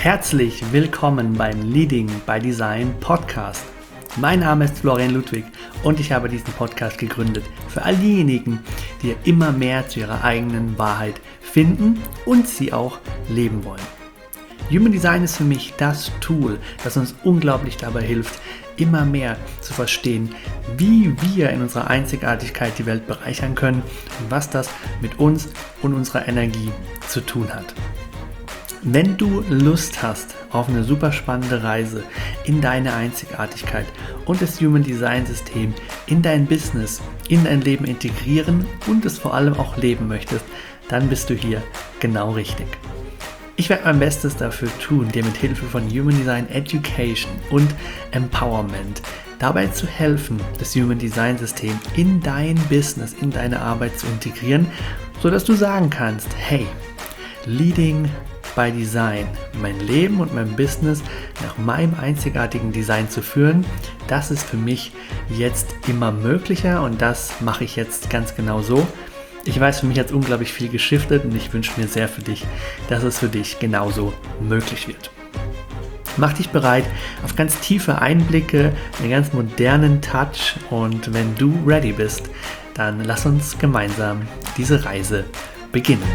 Herzlich willkommen beim Leading by Design Podcast. Mein Name ist Florian Ludwig und ich habe diesen Podcast gegründet für all diejenigen, die immer mehr zu ihrer eigenen Wahrheit finden und sie auch leben wollen. Human Design ist für mich das Tool, das uns unglaublich dabei hilft, immer mehr zu verstehen, wie wir in unserer Einzigartigkeit die Welt bereichern können und was das mit uns und unserer Energie zu tun hat. Wenn du Lust hast auf eine super spannende Reise in deine Einzigartigkeit und das Human Design System in dein Business, in dein Leben integrieren und es vor allem auch leben möchtest, dann bist du hier genau richtig. Ich werde mein Bestes dafür tun, dir mit Hilfe von Human Design Education und Empowerment dabei zu helfen, das Human Design System in dein Business, in deine Arbeit zu integrieren, sodass du sagen kannst, hey, Leading by Design, mein Leben und mein Business nach meinem einzigartigen Design zu führen, das ist für mich jetzt immer möglicher und das mache ich jetzt ganz genau so. Ich weiß, für mich hat es unglaublich viel geschiftet und ich wünsche mir sehr für dich, dass es für dich genauso möglich wird. Mach dich bereit auf ganz tiefe Einblicke, einen ganz modernen Touch und wenn du ready bist, dann lass uns gemeinsam diese Reise beginnen.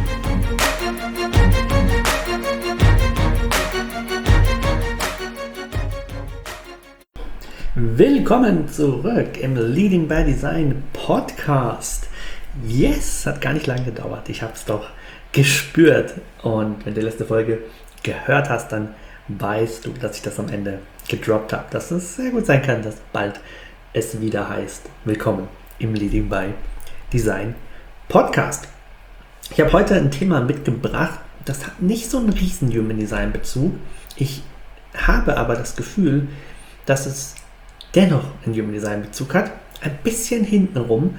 Willkommen zurück im Leading by Design Podcast. Yes, hat gar nicht lange gedauert. Ich habe es doch gespürt. Und wenn du die letzte Folge gehört hast, dann weißt du, dass ich das am Ende gedroppt habe. Dass es sehr gut sein kann, dass bald es wieder heißt, willkommen im Leading by Design Podcast. Ich habe heute ein Thema mitgebracht, das hat nicht so einen riesen Human Design Bezug. Ich habe aber das Gefühl, dass es dennoch einen Human Design Bezug hat, ein bisschen hintenrum,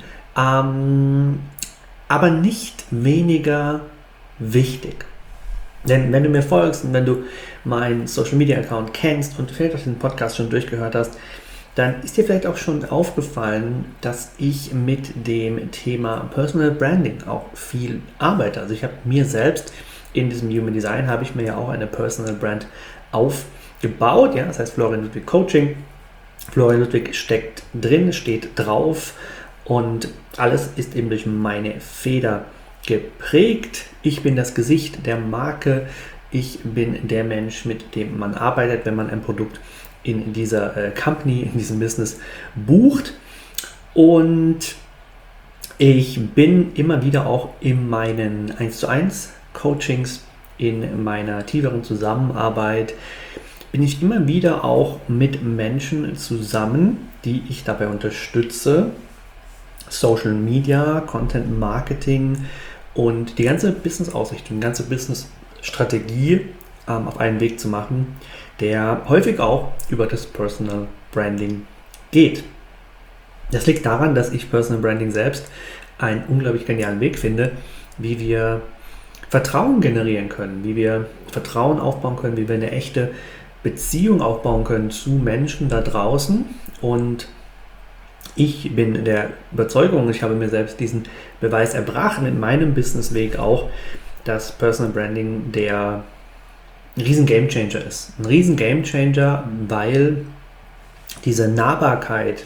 aber nicht weniger wichtig. Denn wenn du mir folgst und wenn du meinen Social Media Account kennst und vielleicht auch den Podcast schon durchgehört hast, dann ist dir vielleicht auch schon aufgefallen, dass ich mit dem Thema Personal Branding auch viel arbeite. Also ich habe mir selbst in diesem Human Design, habe ich mir ja auch eine Personal Brand aufgebaut, ja, das heißt Florian Ludwig Coaching. Florian Ludwig steckt drin, steht drauf und alles ist eben durch meine Feder geprägt. Ich bin das Gesicht der Marke, ich bin der Mensch, mit dem man arbeitet, wenn man ein Produkt in dieser Company, in diesem Business bucht. Und ich bin immer wieder auch in meinen 1:1 Coachings, in meiner tieferen Zusammenarbeit, bin ich immer wieder auch mit Menschen zusammen, die ich dabei unterstütze, Social Media, Content Marketing und die ganze Business-Ausrichtung, die ganze Business-Strategie auf einen Weg zu machen, der häufig auch über das Personal Branding geht. Das liegt daran, dass ich Personal Branding selbst einen unglaublich genialen Weg finde, wie wir Vertrauen generieren können, wie wir Vertrauen aufbauen können, wie wir eine echte Beziehung aufbauen können zu Menschen da draußen. Und ich bin der Überzeugung, ich habe mir selbst diesen Beweis erbracht mit meinem Businessweg auch, dass Personal Branding der riesen Gamechanger ist. Ein riesen Gamechanger, weil diese Nahbarkeit,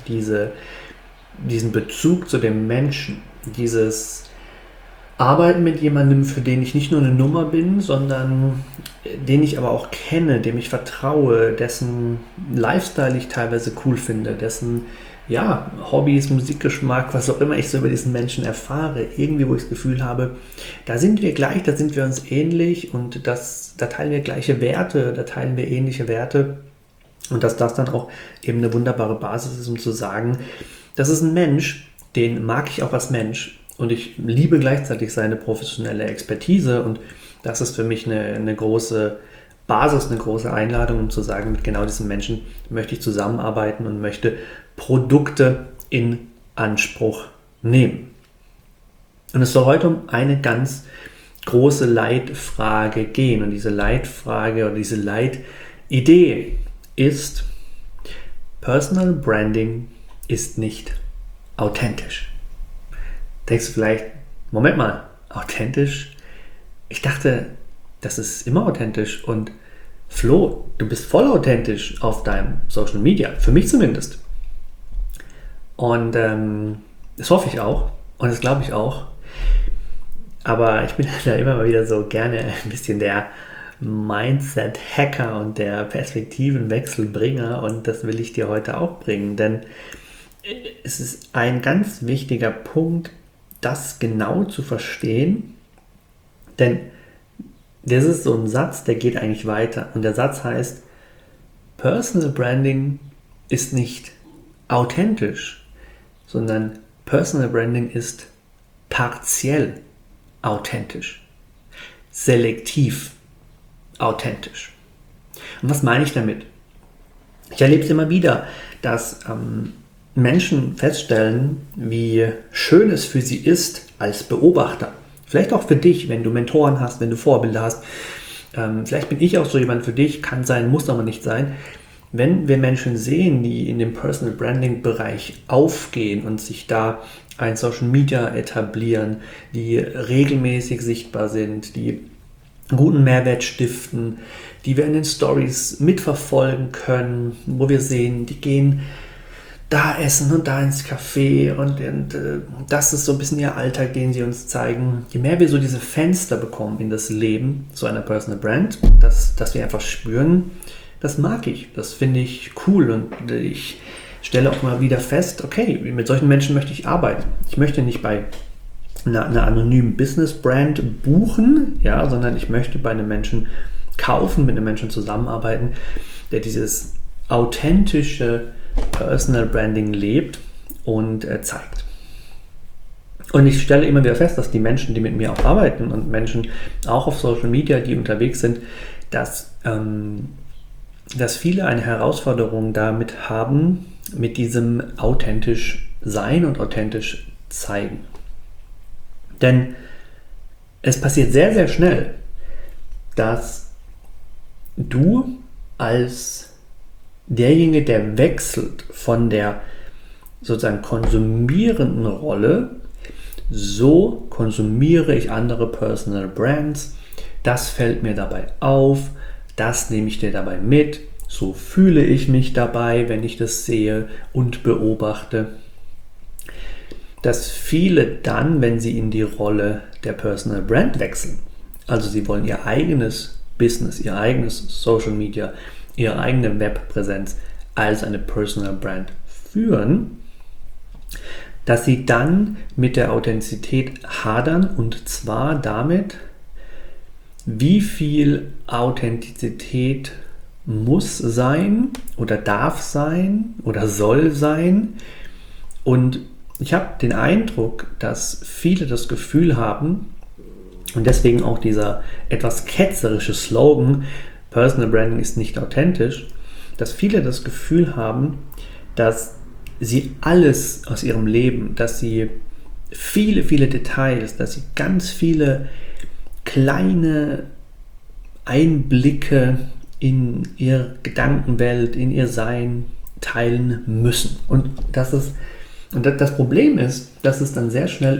diesen Bezug zu dem Menschen, dieses Arbeiten mit jemandem, für den ich nicht nur eine Nummer bin, sondern den ich aber auch kenne, dem ich vertraue, dessen Lifestyle ich teilweise cool finde, dessen Hobbys, Musikgeschmack, was auch immer ich so über diesen Menschen erfahre, irgendwie, wo ich das Gefühl habe, da sind wir gleich, da sind wir uns ähnlich und da teilen wir gleiche Werte, da teilen wir ähnliche Werte und dass das dann auch eben eine wunderbare Basis ist, um zu sagen, das ist ein Mensch, den mag ich auch als Mensch. Und ich liebe gleichzeitig seine professionelle Expertise und das ist für mich eine große Basis, eine große Einladung, um zu sagen, mit genau diesen Menschen möchte ich zusammenarbeiten und möchte Produkte in Anspruch nehmen. Und es soll heute um eine ganz große Leitfrage gehen und diese Leitfrage oder diese Leitidee ist, Personal Branding ist nicht authentisch. Denkst du vielleicht, Moment mal, authentisch? Ich dachte, das ist immer authentisch und Flo, du bist voll authentisch auf deinem Social Media, für mich zumindest. Und das hoffe ich auch und das glaube ich auch. Aber ich bin da immer mal wieder so gerne ein bisschen der Mindset-Hacker und der Perspektivenwechselbringer, und das will ich dir heute auch bringen, denn es ist ein ganz wichtiger Punkt, das genau zu verstehen, denn das ist so ein Satz, der geht eigentlich weiter, und der Satz heißt: Personal Branding ist nicht authentisch, sondern Personal Branding ist partiell authentisch, selektiv authentisch. Und was meine ich damit? Ich erlebe es immer wieder, dass Menschen feststellen, wie schön es für sie ist als Beobachter. Vielleicht auch für dich, wenn du Mentoren hast, wenn du Vorbilder hast. Vielleicht bin ich auch so jemand für dich, kann sein, muss aber nicht sein. Wenn wir Menschen sehen, die in dem Personal Branding Bereich aufgehen und sich da ein Social Media etablieren, die regelmäßig sichtbar sind, die guten Mehrwert stiften, die wir in den Stories mitverfolgen können, wo wir sehen, die gehen da essen und da ins Café und das ist so ein bisschen ihr Alltag, den sie uns zeigen. Je mehr wir so diese Fenster bekommen in das Leben so einer Personal Brand, dass wir einfach spüren, das mag ich, das finde ich cool, und ich stelle auch mal wieder fest, okay, mit solchen Menschen möchte ich arbeiten. Ich möchte nicht bei einer anonymen Business-Brand buchen, ja, sondern ich möchte bei einem Menschen kaufen, mit einem Menschen zusammenarbeiten, der dieses authentische Personal Branding lebt und zeigt. Und ich stelle immer wieder fest, dass die Menschen, die mit mir auch arbeiten, und Menschen auch auf Social Media, die unterwegs sind, dass viele eine Herausforderung damit haben, mit diesem authentisch sein und authentisch zeigen. Denn es passiert sehr, sehr schnell, dass du als derjenige, der wechselt von der sozusagen konsumierenden Rolle, so konsumiere ich andere Personal Brands, das fällt mir dabei auf, das nehme ich dir dabei mit, so fühle ich mich dabei, wenn ich das sehe und beobachte. Dass viele dann, wenn sie in die Rolle der Personal Brand wechseln, also sie wollen ihr eigenes Business, ihr eigenes Social Media, ihre eigene Webpräsenz als eine Personal Brand führen, dass sie dann mit der Authentizität hadern, und zwar damit, wie viel Authentizität muss sein oder darf sein oder soll sein. Und ich habe den Eindruck, dass viele das Gefühl haben, und deswegen auch dieser etwas ketzerische Slogan, Personal Branding ist nicht authentisch, dass viele das Gefühl haben, dass sie alles aus ihrem Leben, dass sie viele, viele Details, dass sie ganz viele kleine Einblicke in ihre Gedankenwelt, in ihr Sein teilen müssen. Und das Problem ist, dass es dann sehr schnell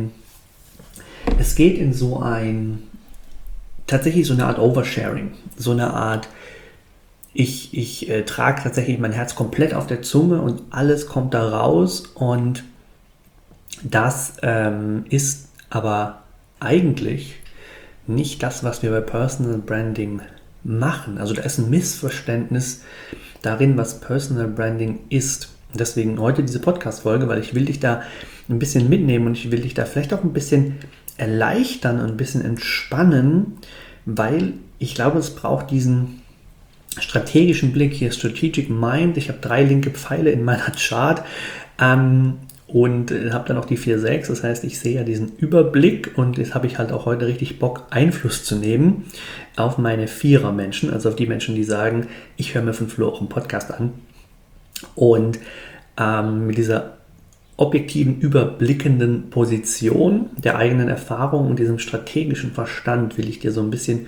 es geht in tatsächlich so eine Art Oversharing, so eine Art, ich trage tatsächlich mein Herz komplett auf der Zunge und alles kommt da raus, und das ist aber eigentlich nicht das, was wir bei Personal Branding machen. Also da ist ein Missverständnis darin, was Personal Branding ist. Deswegen heute diese Podcast-Folge, weil ich will dich da ein bisschen mitnehmen, und ich will dich da vielleicht auch ein bisschen erleichtern und ein bisschen entspannen, weil ich glaube, es braucht diesen strategischen Blick hier, Strategic Mind. Ich habe 3 linke Pfeile in meiner Chart und habe dann auch die 4-6. Das heißt, ich sehe ja diesen Überblick, und jetzt habe ich halt auch heute richtig Bock, Einfluss zu nehmen auf meine Vierer-Menschen, also auf die Menschen, die sagen, ich höre mir von Flo auch einen Podcast an. Und mit dieser objektiven, überblickenden Position der eigenen Erfahrung und diesem strategischen Verstand will ich dir so ein bisschen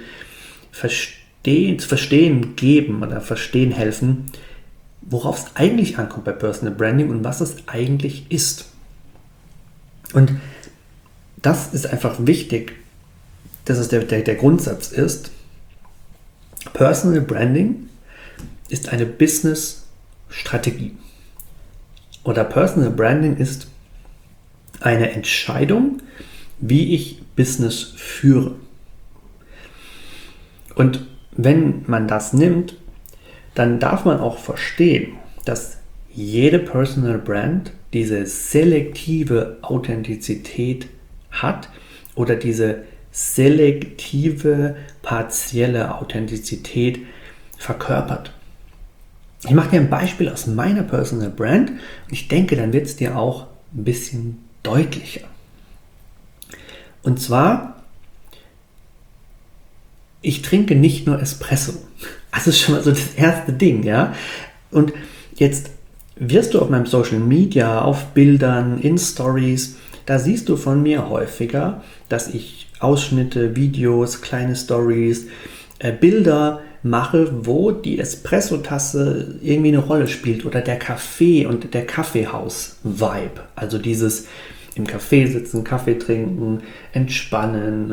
verstehen geben oder verstehen helfen, worauf es eigentlich ankommt bei Personal Branding und was es eigentlich ist. Und das ist einfach wichtig, dass es der Grundsatz ist, Personal Branding ist eine Business-Strategie. Oder Personal Branding ist eine Entscheidung, wie ich Business führe. Und wenn man das nimmt, dann darf man auch verstehen, dass jede Personal Brand diese selektive Authentizität hat oder diese selektive partielle Authentizität verkörpert. Ich mache dir ein Beispiel aus meiner Personal Brand und ich denke, dann wird es dir auch ein bisschen deutlicher. Und zwar, ich trinke nicht nur Espresso. Das ist schon mal so das erste Ding, ja. Und jetzt wirst du auf meinem Social Media, auf Bildern, in Stories, da siehst du von mir häufiger, dass ich Ausschnitte, Videos, kleine Stories, Bilder mache, wo die Espresso-Tasse irgendwie eine Rolle spielt oder der Kaffee und der Kaffeehaus-Vibe. Also dieses im Café sitzen, Kaffee trinken, entspannen,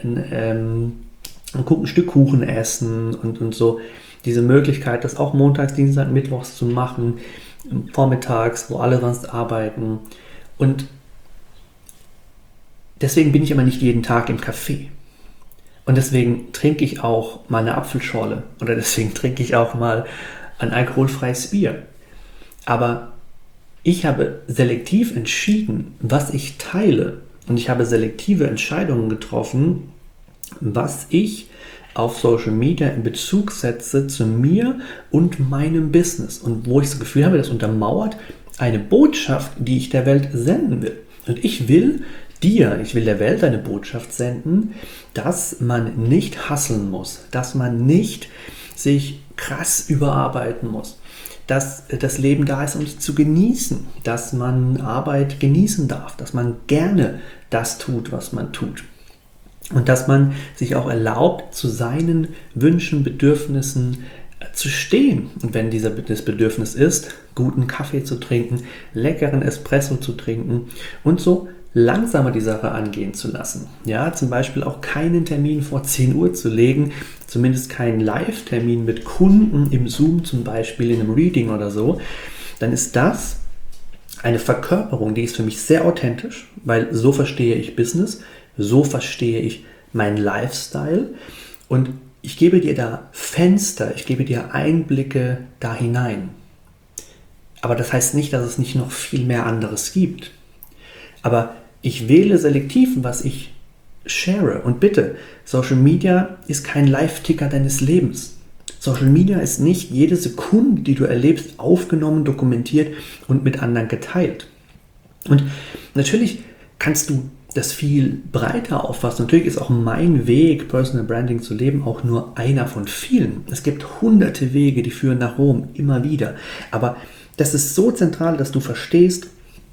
ein Stück Kuchen essen und so. Diese Möglichkeit, das auch montags, Dienstag, Mittwochs zu machen, vormittags, wo alle sonst arbeiten. Und deswegen bin ich aber nicht jeden Tag im Café. Und deswegen trinke ich auch mal eine Apfelschorle oder deswegen trinke ich auch mal ein alkoholfreies Bier. Aber ich habe selektiv entschieden, was ich teile. Und ich habe selektive Entscheidungen getroffen, was ich auf Social Media in Bezug setze zu mir und meinem Business. Und wo ich das Gefühl habe, das untermauert eine Botschaft, die ich der Welt senden will. Und ich will der Welt eine Botschaft senden, dass man nicht hustlen muss, dass man nicht sich krass überarbeiten muss, dass das Leben da ist, um es zu genießen, dass man Arbeit genießen darf, dass man gerne das tut, was man tut. Und dass man sich auch erlaubt, zu seinen Wünschen, Bedürfnissen zu stehen. Und wenn das Bedürfnis ist, guten Kaffee zu trinken, leckeren Espresso zu trinken und so langsamer die Sache angehen zu lassen. Ja, zum Beispiel auch keinen Termin vor 10 Uhr zu legen, zumindest keinen Live-Termin mit Kunden im Zoom zum Beispiel, in einem Reading oder so, dann ist das eine Verkörperung, die ist für mich sehr authentisch, weil so verstehe ich Business, so verstehe ich meinen Lifestyle und ich gebe dir da Fenster, ich gebe dir Einblicke da hinein. Aber das heißt nicht, dass es nicht noch viel mehr anderes gibt. Aber ich wähle selektiv, was ich share. Und bitte, Social Media ist kein Live-Ticker deines Lebens. Social Media ist nicht jede Sekunde, die du erlebst, aufgenommen, dokumentiert und mit anderen geteilt. Und natürlich kannst du das viel breiter auffassen. Natürlich ist auch mein Weg, Personal Branding zu leben, auch nur einer von vielen. Es gibt hunderte Wege, die führen nach Rom, immer wieder. Aber das ist so zentral, dass du verstehst,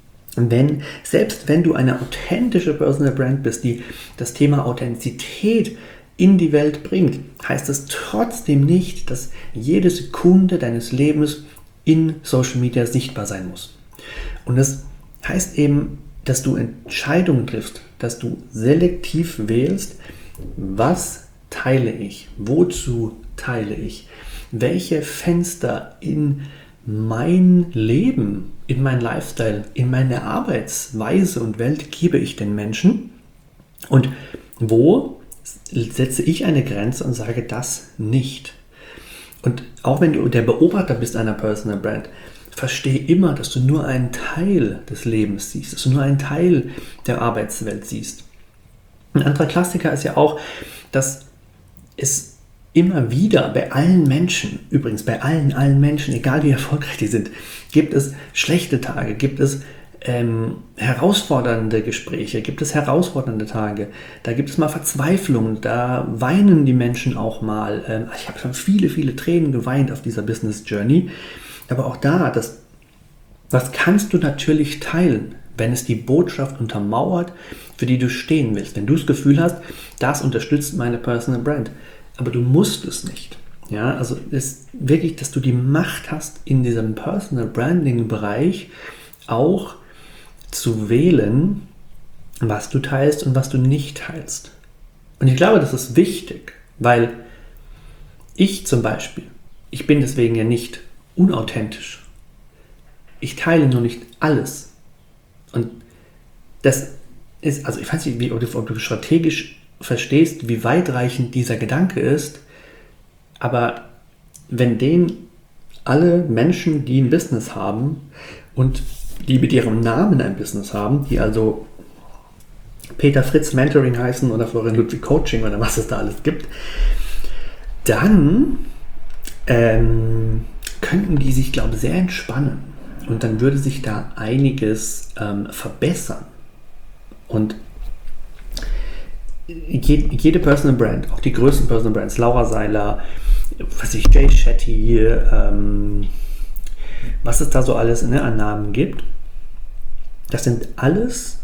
selbst wenn du eine authentische Personal Brand bist, die das Thema Authentizität in die Welt bringt, heißt es trotzdem nicht, dass jede Sekunde deines Lebens in Social Media sichtbar sein muss. Und das heißt eben, dass du Entscheidungen triffst, dass du selektiv wählst, was teile ich, wozu teile ich, welche Fenster in mein Leben, in mein Lifestyle, in meine Arbeitsweise und Welt gebe ich den Menschen und wo setze ich eine Grenze und sage das nicht. Und auch wenn du der Beobachter bist einer Personal Brand, verstehe immer, dass du nur einen Teil des Lebens siehst, dass du nur einen Teil der Arbeitswelt siehst. Ein anderer Klassiker ist ja auch, dass es immer wieder bei allen Menschen, übrigens bei allen Menschen, egal wie erfolgreich die sind, gibt es schlechte Tage, gibt es herausfordernde Gespräche, gibt es herausfordernde Tage, da gibt es mal Verzweiflung, da weinen die Menschen auch mal. Ich habe schon viele Tränen geweint auf dieser Business Journey, aber auch da, das kannst du natürlich teilen, wenn es die Botschaft untermauert, für die du stehen willst. Wenn du das Gefühl hast, das unterstützt meine Personal Brand, aber du musst es nicht. Ja, also ist wirklich, dass du die Macht hast, in diesem Personal Branding Bereich auch zu wählen, was du teilst und was du nicht teilst. Und ich glaube, das ist wichtig, weil Ich zum Beispiel, ich bin deswegen ja nicht unauthentisch. Ich teile nur nicht alles. Und das ist, also ich weiß nicht, ob du strategisch verstehst, wie weitreichend dieser Gedanke ist, aber wenn den alle Menschen, die ein Business haben und die mit ihrem Namen ein Business haben, die also Peter Fritz Mentoring heißen oder Florian Ludwig Coaching oder was es da alles gibt, dann könnten die sich, glaube ich, sehr entspannen und dann würde sich da einiges verbessern. Und jede Personal Brand, auch die größten Personal Brands, Laura Seiler, Jay Shetty, was es da so alles an Namen gibt, das sind alles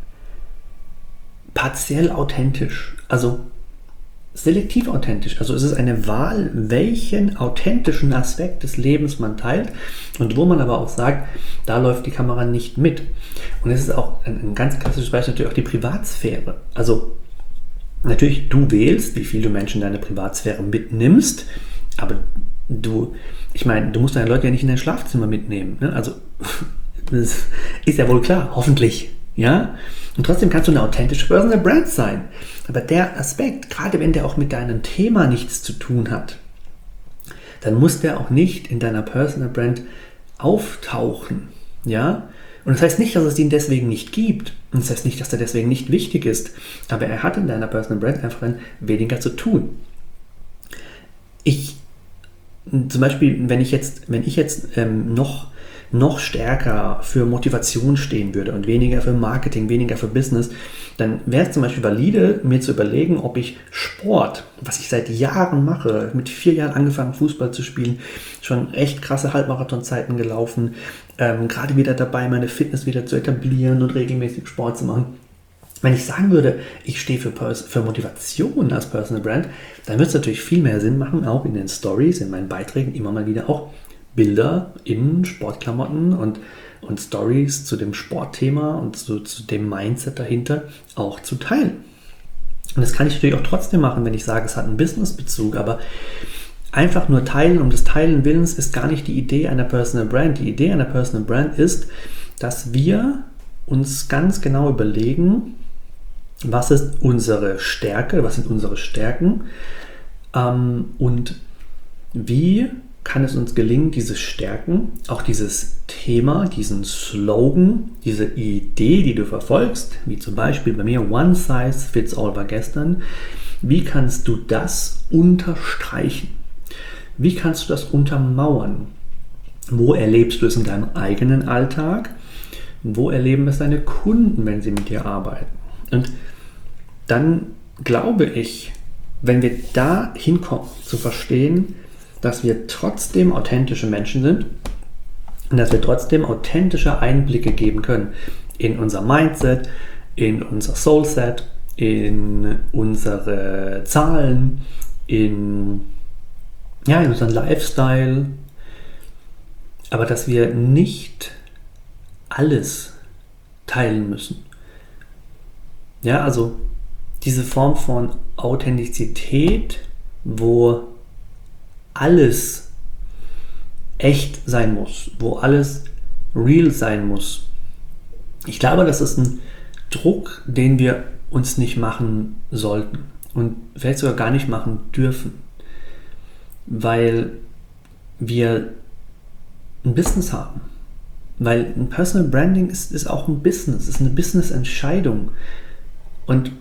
partiell authentisch, also selektiv authentisch. Also es ist eine Wahl, welchen authentischen Aspekt des Lebens man teilt und wo man aber auch sagt, da läuft die Kamera nicht mit. Und es ist auch ein ganz klassisches Beispiel natürlich auch die Privatsphäre. Also natürlich, du wählst, wie viel du Menschen in deine Privatsphäre mitnimmst, aber du musst deine Leute ja nicht in dein Schlafzimmer mitnehmen. Ne? Also das ist ja wohl klar, hoffentlich. Ja? Und trotzdem kannst du eine authentische Personal Brand sein. Aber der Aspekt, gerade wenn der auch mit deinem Thema nichts zu tun hat, dann muss der auch nicht in deiner Personal Brand auftauchen. Ja? Und das heißt nicht, dass es ihn deswegen nicht gibt. Und das heißt nicht, dass der deswegen nicht wichtig ist. Aber er hat in deiner Personal Brand einfach dann weniger zu tun. Zum Beispiel, wenn ich jetzt noch stärker für Motivation stehen würde und weniger für Marketing, weniger für Business, dann wäre es zum Beispiel valide, mir zu überlegen, ob ich Sport, was ich seit Jahren mache, mit 4 Jahren angefangen Fußball zu spielen, schon echt krasse Halbmarathonzeiten gelaufen, gerade wieder dabei, meine Fitness wieder zu etablieren und regelmäßig Sport zu machen. Wenn ich sagen würde, ich stehe für Motivation als Personal Brand, dann würde es natürlich viel mehr Sinn machen, auch in den Stories, in meinen Beiträgen immer mal wieder auch Bilder in Sportklamotten und Stories zu dem Sportthema und zu dem Mindset dahinter auch zu teilen. Und das kann ich natürlich auch trotzdem machen, wenn ich sage, es hat einen Business-Bezug, aber einfach nur teilen um des Teilen Willens ist gar nicht die Idee einer Personal Brand. Die Idee einer Personal Brand ist, dass wir uns ganz genau überlegen, was ist unsere Stärke, was sind unsere Stärken und wie kann es uns gelingen, diese Stärken, auch dieses Thema, diesen Slogan, diese Idee, die du verfolgst, wie zum Beispiel bei mir One Size Fits All war gestern, wie kannst du das unterstreichen? Wie kannst du das untermauern? Wo erlebst du es in deinem eigenen Alltag? Wo erleben es deine Kunden, wenn sie mit dir arbeiten? Und dann glaube ich, wenn wir da hinkommen, zu verstehen, dass wir trotzdem authentische Menschen sind und dass wir trotzdem authentische Einblicke geben können in unser Mindset, in unser Soulset, in unsere Zahlen, in unseren Lifestyle, aber dass wir nicht alles teilen müssen. Ja, also diese Form von Authentizität, wo alles echt sein muss, wo alles real sein muss. Ich glaube, das ist ein Druck, den wir uns nicht machen sollten und vielleicht sogar gar nicht machen dürfen, weil wir ein Business haben. Weil ein Personal Branding ist auch ein Business, ist eine Business-Entscheidung. Und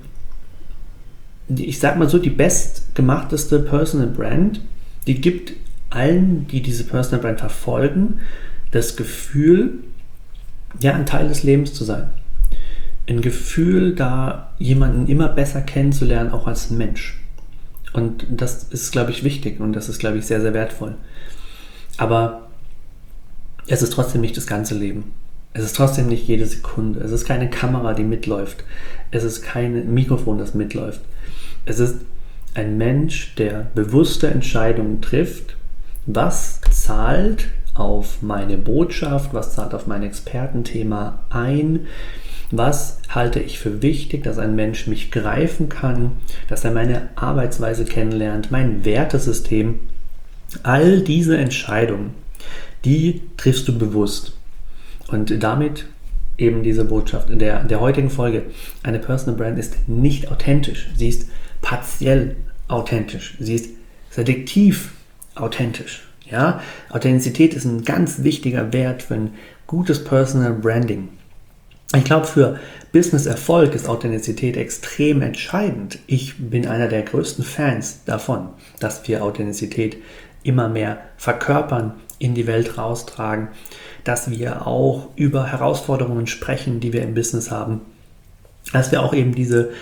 ich sag mal so, die bestgemachteste Personal Brand, die gibt allen, die diese Personal Brand verfolgen, das Gefühl, ja, ein Teil des Lebens zu sein. Ein Gefühl, da jemanden immer besser kennenzulernen, auch als Mensch. Und das ist, glaube ich, wichtig und das ist, glaube ich, sehr, sehr wertvoll. Aber es ist trotzdem nicht das ganze Leben. Es ist trotzdem nicht jede Sekunde. Es ist keine Kamera, die mitläuft. Es ist kein Mikrofon, das mitläuft. Es ist ein Mensch, der bewusste Entscheidungen trifft, was zahlt auf meine Botschaft, was zahlt auf mein Expertenthema ein, Was halte ich für wichtig, dass ein Mensch mich greifen kann, dass er meine Arbeitsweise kennenlernt, mein Wertesystem. All diese Entscheidungen, die triffst du bewusst. Und damit eben diese Botschaft in der heutigen Folge. Eine Personal Brand ist nicht authentisch. Sie ist partiell authentisch. Sie ist selektiv authentisch. Ja? Authentizität ist ein ganz wichtiger Wert für ein gutes Personal Branding. Ich glaube, für Business-Erfolg ist Authentizität extrem entscheidend. Ich bin einer der größten Fans davon, dass wir Authentizität immer mehr verkörpern, in die Welt raustragen, dass wir auch über Herausforderungen sprechen, die wir im Business haben, dass wir auch eben diese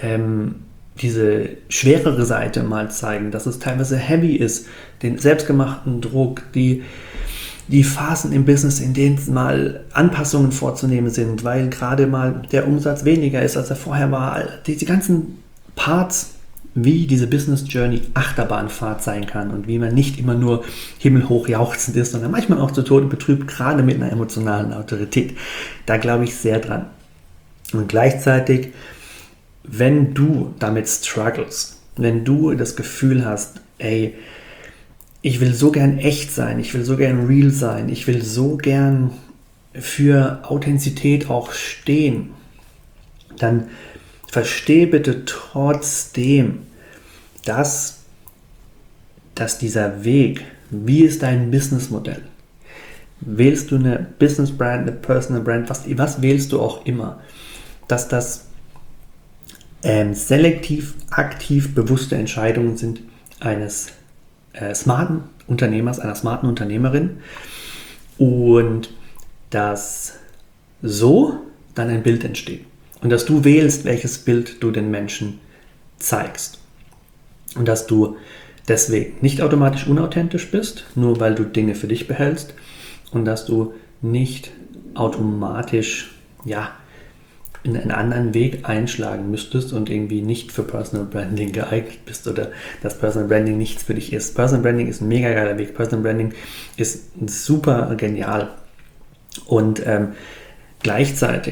schwerere Seite mal zeigen, dass es teilweise heavy ist, den selbstgemachten Druck, die Phasen im Business, in denen mal Anpassungen vorzunehmen sind, weil gerade mal der Umsatz weniger ist, als er vorher war. Diese ganzen Parts, wie diese Business Journey Achterbahnfahrt sein kann und wie man nicht immer nur himmelhoch jauchzend ist, sondern manchmal auch zu Tode betrübt, gerade mit einer emotionalen Autorität. Da glaube ich sehr dran. Und gleichzeitig, wenn du damit struggles, wenn du das Gefühl hast, ey, ich will so gern echt sein, ich will so gern real sein, ich will so gern für Authentizität auch stehen, dann verstehe bitte trotzdem, dass dieser Weg, wie ist dein Businessmodell? Wählst du eine Business Brand, eine Personal Brand, was wählst du auch immer, dass das selektiv, aktiv bewusste Entscheidungen sind eines smarten Unternehmers, einer smarten Unternehmerin und dass so dann ein Bild entsteht und dass du wählst, welches Bild du den Menschen zeigst und dass du deswegen nicht automatisch unauthentisch bist, nur weil du Dinge für dich behältst und dass du nicht automatisch in einen anderen Weg einschlagen müsstest und irgendwie nicht für Personal Branding geeignet bist oder dass Personal Branding nichts für dich ist. Personal Branding ist ein mega geiler Weg. Personal Branding ist super genial. Und gleichzeitig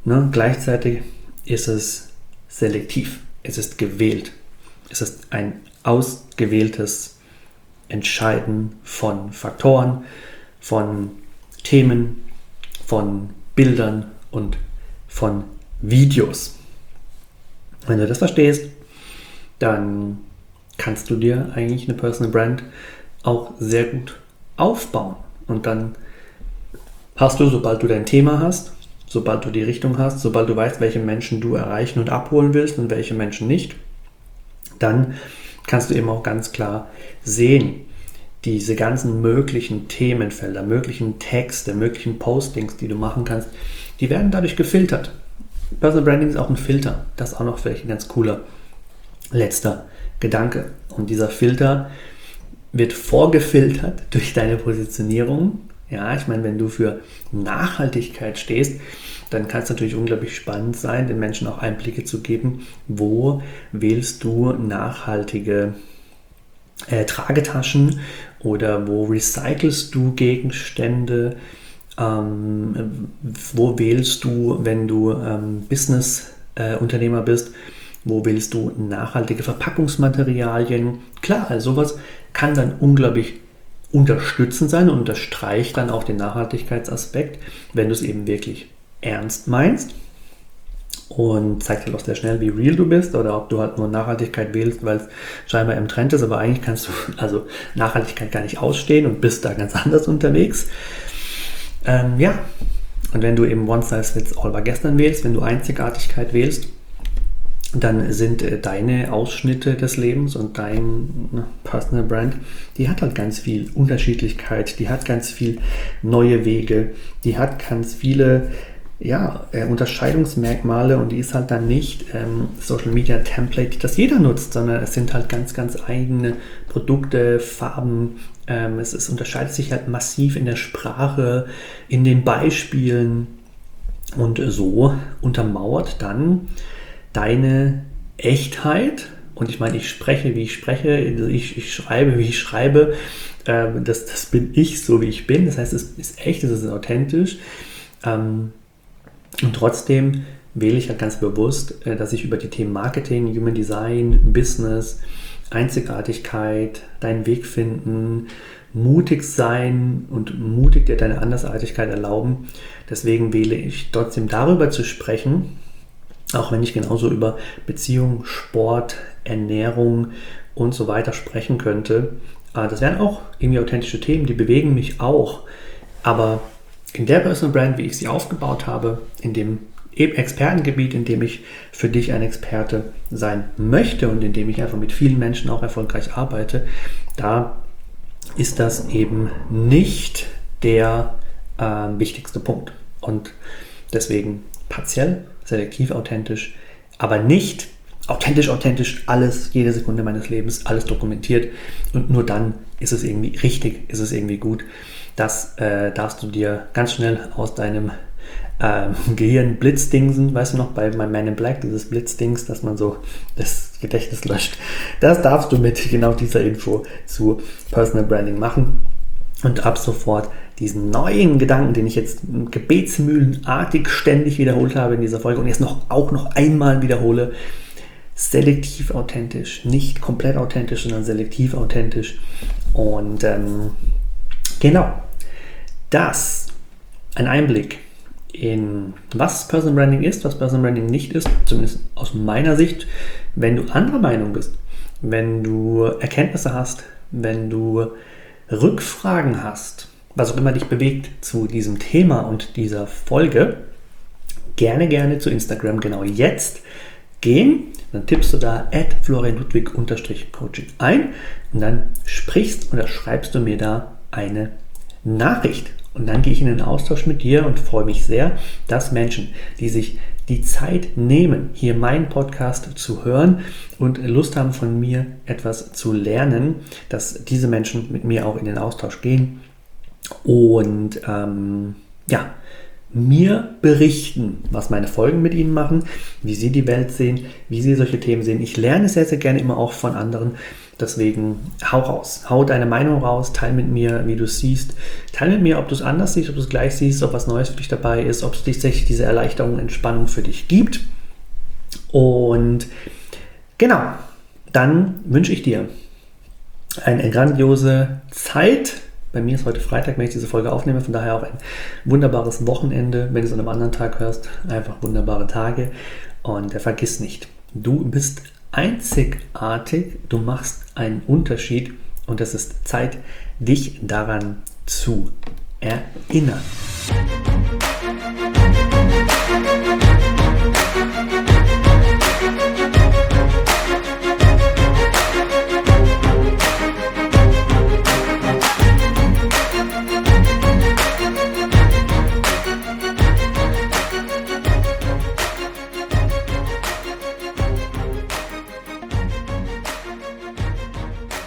ist es selektiv. Es ist gewählt. Es ist ein ausgewähltes Entscheiden von Faktoren, von Themen, von Bildern und von Videos. Wenn du das verstehst, dann kannst du dir eigentlich eine Personal Brand auch sehr gut aufbauen. Und dann hast du, sobald du dein Thema hast, sobald du die Richtung hast, sobald du weißt, welche Menschen du erreichen und abholen willst und welche Menschen nicht, dann kannst du eben auch ganz klar sehen, diese ganzen möglichen Themenfelder, möglichen Texte, möglichen Postings, die du machen kannst, die werden dadurch gefiltert. Personal Branding ist auch ein Filter. Das ist auch noch vielleicht ein ganz cooler letzter Gedanke. Und dieser Filter wird vorgefiltert durch deine Positionierung. Ja, ich meine, wenn du für Nachhaltigkeit stehst, dann kann es natürlich unglaublich spannend sein, den Menschen auch Einblicke zu geben, wo wählst du nachhaltige Tragetaschen oder wo recycelst du Gegenstände, wo wählst du, wenn du Business-Unternehmer bist, wo wählst du nachhaltige Verpackungsmaterialien. Klar, also sowas kann dann unglaublich unterstützend sein und unterstreicht dann auch den Nachhaltigkeitsaspekt, wenn du es eben wirklich ernst meinst. Und zeigt halt auch sehr schnell, wie real du bist oder ob du halt nur Nachhaltigkeit wählst, weil es scheinbar im Trend ist, aber eigentlich kannst du also Nachhaltigkeit gar nicht ausstehen und bist da ganz anders unterwegs. Und wenn du eben One Size Fits All war gestern wählst, wenn du Einzigartigkeit wählst, dann sind deine Ausschnitte des Lebens und dein Personal Brand, die hat halt ganz viel Unterschiedlichkeit, die hat ganz viel neue Wege, die hat ganz viele Unterscheidungsmerkmale und die ist halt dann nicht Social Media Template, das jeder nutzt, sondern es sind halt ganz, ganz eigene Produkte, Farben. Es unterscheidet sich halt massiv in der Sprache, in den Beispielen und so untermauert dann deine Echtheit. Und ich meine, ich spreche, wie ich spreche, ich schreibe, wie ich schreibe. Das bin ich, so wie ich bin. Das heißt, es ist echt, es ist authentisch. Und trotzdem wähle ich halt ganz bewusst, dass ich über die Themen Marketing, Human Design, Business, Einzigartigkeit, deinen Weg finden, mutig sein und mutig dir deine Andersartigkeit erlauben. Deswegen wähle ich trotzdem darüber zu sprechen, auch wenn ich genauso über Beziehung, Sport, Ernährung und so weiter sprechen könnte. Das wären auch irgendwie authentische Themen, die bewegen mich auch. Aber in der Personal Brand, wie ich sie aufgebaut habe, in dem Expertengebiet, in dem ich für dich ein Experte sein möchte und in dem ich einfach mit vielen Menschen auch erfolgreich arbeite, da ist das eben nicht der wichtigste Punkt. Und deswegen partiell, selektiv authentisch, aber nicht authentisch, alles, jede Sekunde meines Lebens, alles dokumentiert und nur dann ist es irgendwie richtig, ist es irgendwie gut. Das darfst du dir ganz schnell aus deinem Gehirn blitzdingsen, weißt du noch, bei My Man in Black, dieses Blitzdings, dass man so das Gedächtnis löscht. Das darfst du mit genau dieser Info zu Personal Branding machen und ab sofort diesen neuen Gedanken, den ich jetzt gebetsmühlenartig ständig wiederholt habe in dieser Folge und jetzt auch noch einmal wiederhole, selektiv authentisch, nicht komplett authentisch, sondern selektiv authentisch. Und genau, das ein Einblick in was Personal Branding ist, was Personal Branding nicht ist, zumindest aus meiner Sicht. Wenn du anderer Meinung bist, wenn du Erkenntnisse hast, wenn du Rückfragen hast, was auch immer dich bewegt zu diesem Thema und dieser Folge, gerne zu Instagram genau jetzt gehen. Dann tippst du da @florianludwig_coaching ein und dann sprichst oder schreibst du mir da eine Nachricht. Und dann gehe ich in den Austausch mit dir und freue mich sehr, dass Menschen, die sich die Zeit nehmen, hier meinen Podcast zu hören und Lust haben, von mir etwas zu lernen, dass diese Menschen mit mir auch in den Austausch gehen und mir berichten, was meine Folgen mit ihnen machen, wie sie die Welt sehen, wie sie solche Themen sehen. Ich lerne sehr, sehr gerne immer auch von anderen. Deswegen hau raus, hau deine Meinung raus, teil mit mir, wie du es siehst. Teil mit mir, ob du es anders siehst, ob du es gleich siehst, ob was Neues für dich dabei ist, ob es tatsächlich diese Erleichterung und Entspannung für dich gibt. Und genau, dann wünsche ich dir eine grandiose Zeit. Bei mir ist heute Freitag, wenn ich diese Folge aufnehme, von daher auch ein wunderbares Wochenende. Wenn du es an einem anderen Tag hörst, einfach wunderbare Tage. Und vergiss nicht, du bist einzigartig, du machst einen Unterschied und es ist Zeit, dich daran zu erinnern.